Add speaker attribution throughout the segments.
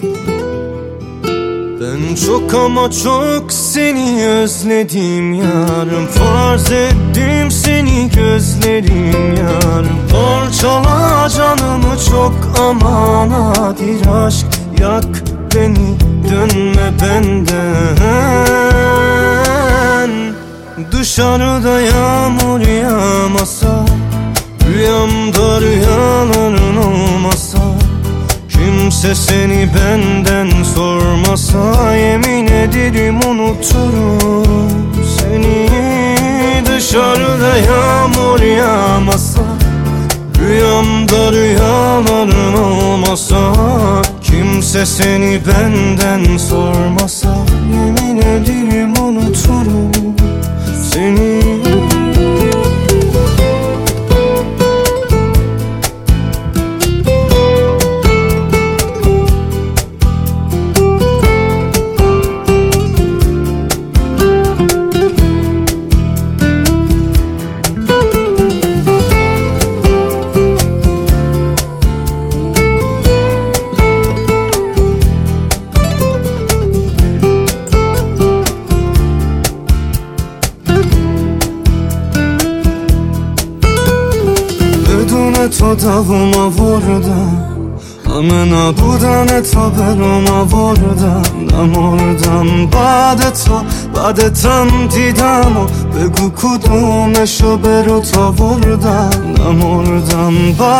Speaker 1: Ben çok ama çok seni özledim yarım. Farz ettim seni gözlerim yarım. Parçala canımı çok ama nadir aşk. Yak beni, dönme benden. Dışarıda yağmur yağmasa, rüyamda rüyaların olmasa, kimse seni benden sormasa, yemin ederim unuturum seni. Dışarıda yağmur yağmasa, rüyamda rüyaların olmasa, kimse seni benden sormasa, yemin ederim unuturum seni. To davuma vurdum, amena budane to beroma vurdم نمردم بعد تم دیدم و بگو کدومشو برو تا وردم نمردم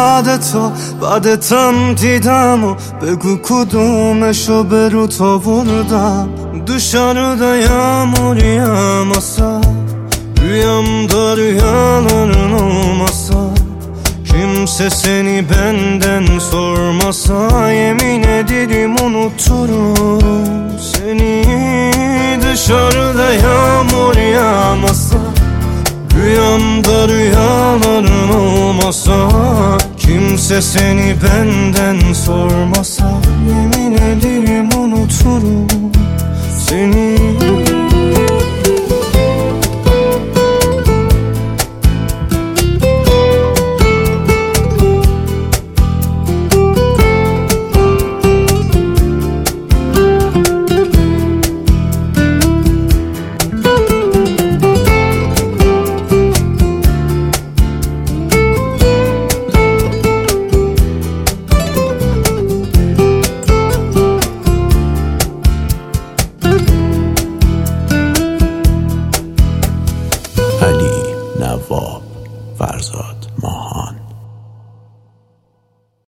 Speaker 1: بعد تم دیدم و بگو کدومشو برو تا وردم Dışarıda yağmur yağmasa, rüyamda rüyaların olmasa, kimse seni benden sormasa, yemin ederim unuturum seni. Dışarıda yağmur yağmasa, rüyamda rüyaların olmasa, kimse seni benden sormasa, yemin ederim unuturum seni.
Speaker 2: علی نواب فرزاد ماهان.